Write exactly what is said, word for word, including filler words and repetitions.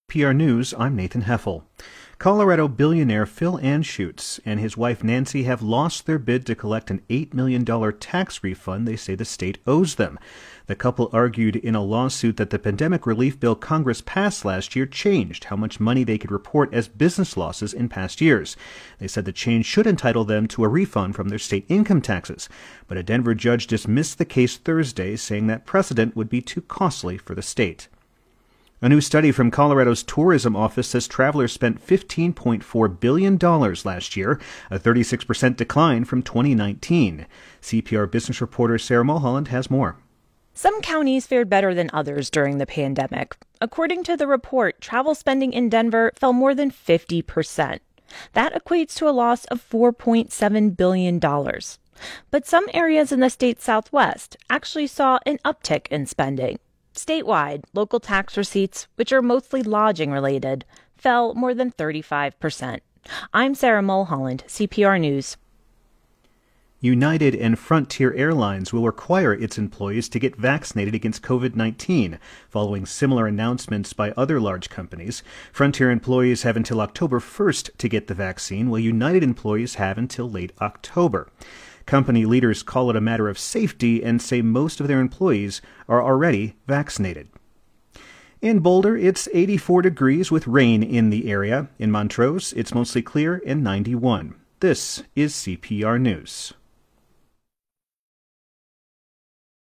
P R News, I'm Nathan Heffel. Colorado billionaire Phil Anschutz and his wife Nancy have lost their bid to collect an eight million dollars tax refund they say the state owes them. The couple argued in a lawsuit that the pandemic relief bill Congress passed last year changed how much money they could report as business losses in past years. They said the change should entitle them to a refund from their state income taxes. But a Denver judge dismissed the case Thursday, saying that precedent would be too costly for the state. A new study from Colorado's tourism office says travelers spent fifteen point four billion dollars last year, a thirty-six percent decline from twenty nineteen. C P R business reporter Sarah Mulholland has more. Some counties fared better than others during the pandemic. According to the report, travel spending in Denver fell more than fifty percent. That equates to a loss of four point seven billion dollars. But some areas in the state's southwest actually saw an uptick in spending. Statewide, local tax receipts, which are mostly lodging related, fell more than thirty-five percent. I'm Sarah Mulholland, C P R News. United and Frontier Airlines will require its employees to get vaccinated against covid nineteen, following similar announcements by other large companies. Frontier employees have until October first to get the vaccine, while United employees have until late October. Company leaders call it a matter of safety and say most of their employees are already vaccinated. In Boulder, it's eighty-four degrees with rain in the area. In Montrose, it's mostly clear and ninety-one. This is C P R News.